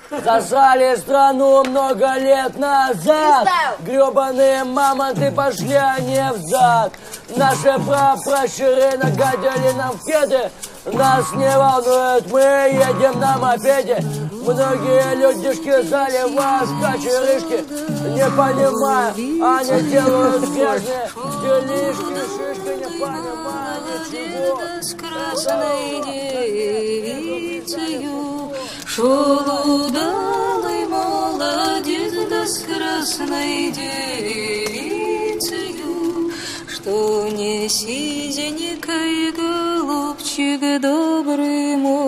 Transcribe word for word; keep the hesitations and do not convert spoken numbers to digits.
Зажали страну много лет назад. Гребаные мамонты пошли они взад. Наши прапращуры нагадили нам в кеды. Нас не волнует, мы едем на мопеде. Многие людишки заливают кочерышки. Не понимая, они делают грязные делишки. Шишки не понимая ничего. С красной девицею шел удалый молодец, да с красной девицею, что не сизенькой голубчик добрый мой.